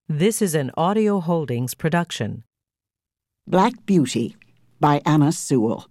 This is an Audio Holdings production. Black Beauty by Anna Sewell.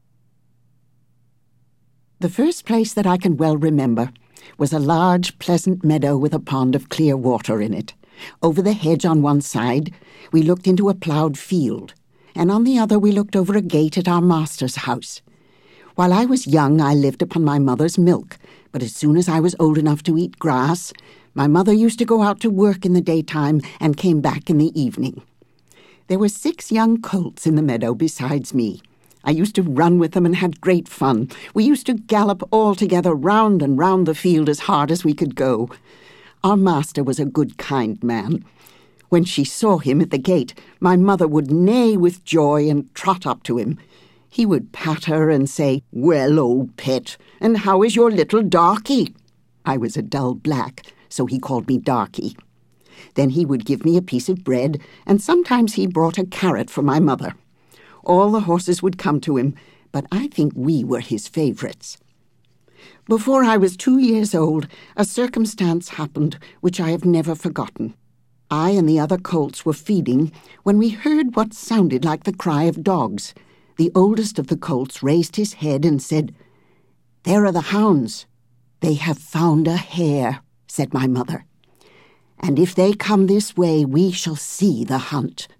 The first place that I can well remember was a large, pleasant meadow with a pond of clear water in it. Over the hedge on one side, we looked into a ploughed field, and on the other we looked over a gate at our master's house. While I was young, I lived upon my mother's milk, but as soon as I was old enough to eat grass, my mother used to go out to work in the daytime and came back in the evening. There were 6 young colts in the meadow besides me. I used to run with them and had great fun. We used to gallop all together round and round the field as hard as we could go. Our master was a good, kind man. When she saw him at the gate, my mother would neigh with joy and trot up to him. He would pat her and say, "Well, old pet, and how is your little darky?" I was a dull black, so he called me Darky. Then he would give me a piece of bread, and sometimes he brought a carrot for my mother. All the horses would come to him, but I think we were his favourites. Before I was 2 years old, a circumstance happened which I have never forgotten. I and the other colts were feeding when we heard what sounded like the cry of dogs. The oldest of the colts raised his head and said, "There are the hounds." "They have found a hare," said my mother. "And if they come this way, we shall see the hunt."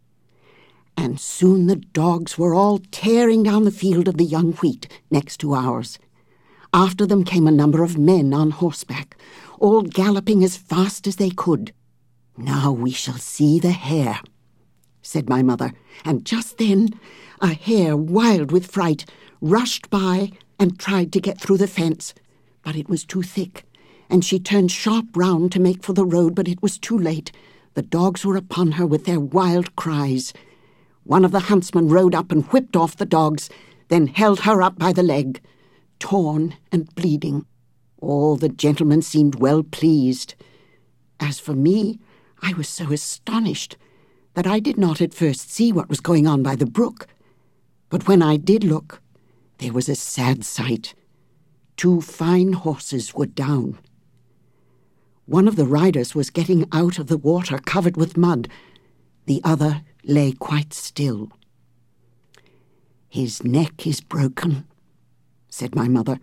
And soon the dogs were all tearing down the field of the young wheat next to ours. After them came a number of men on horseback, all galloping as fast as they could. "Now we shall see the hare," said my mother, and just then a hare, wild with fright, rushed by and tried to get through the fence, but it was too thick, and she turned sharp round to make for the road, but it was too late. The dogs were upon her with their wild cries. One of the huntsmen rode up and whipped off the dogs, then held her up by the leg, torn and bleeding. All the gentlemen seemed well pleased. As for me, I was so astonished that I did not at first see what was going on by the brook. But when I did look, there was a sad sight. 2 fine horses were down. One of the riders was getting out of the water covered with mud. The other lay quite still. "His neck is broken," said my mother.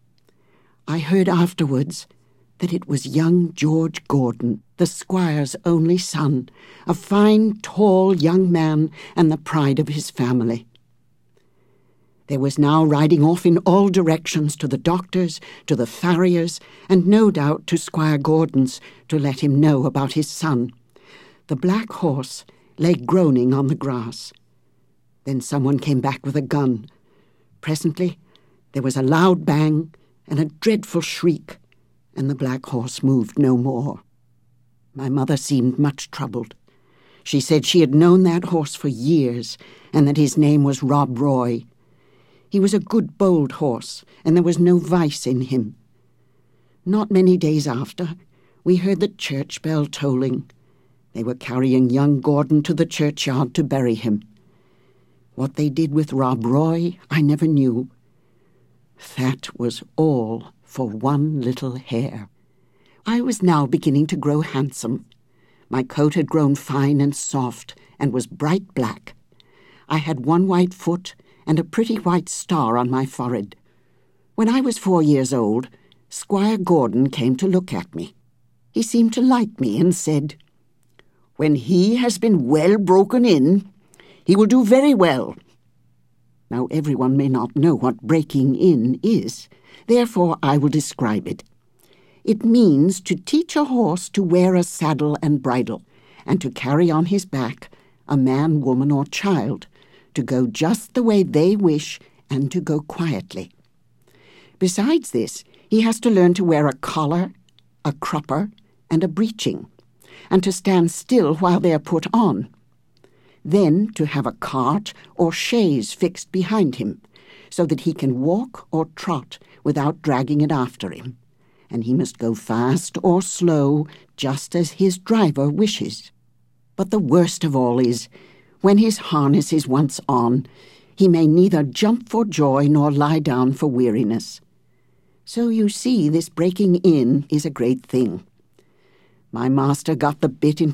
I heard afterwards that it was young George Gordon, the squire's only son, a fine, tall young man and the pride of his family. There was now riding off in all directions to the doctor's, to the farrier's, and no doubt to Squire Gordon's to let him know about his son. The black horse lay groaning on the grass. Then someone came back with a gun. Presently there was a loud bang and a dreadful shriek, and the black horse moved no more. My mother seemed much troubled. She said she had known that horse for years, and that his name was Rob Roy. He was a good, bold horse, and there was no vice in him. Not many days after, we heard the church bell tolling. They were carrying young Gordon to the churchyard to bury him. What they did with Rob Roy, I never knew. That was all for one little hare. I was now beginning to grow handsome. My coat had grown fine and soft, and was bright black. I had 1 white foot and a pretty white star on my forehead. When I was 4 years old, Squire Gordon came to look at me. He seemed to like me and said, "When he has been well broken in, he will do very well." Now everyone may not know what breaking in is, therefore I will describe it. It means to teach a horse to wear a saddle and bridle, and to carry on his back a man, woman, or child, to go just the way they wish and to go quietly. Besides this, he has to learn to wear a collar, a crupper, and a breeching, and to stand still while they are put on. Then to have a cart or chaise fixed behind him, so that he can walk or trot without dragging it after him, and he must go fast or slow, just as his driver wishes. But the worst of all is, when his harness is once on, he may neither jump for joy nor lie down for weariness. So you see, this breaking in is a great thing. My master got the bit in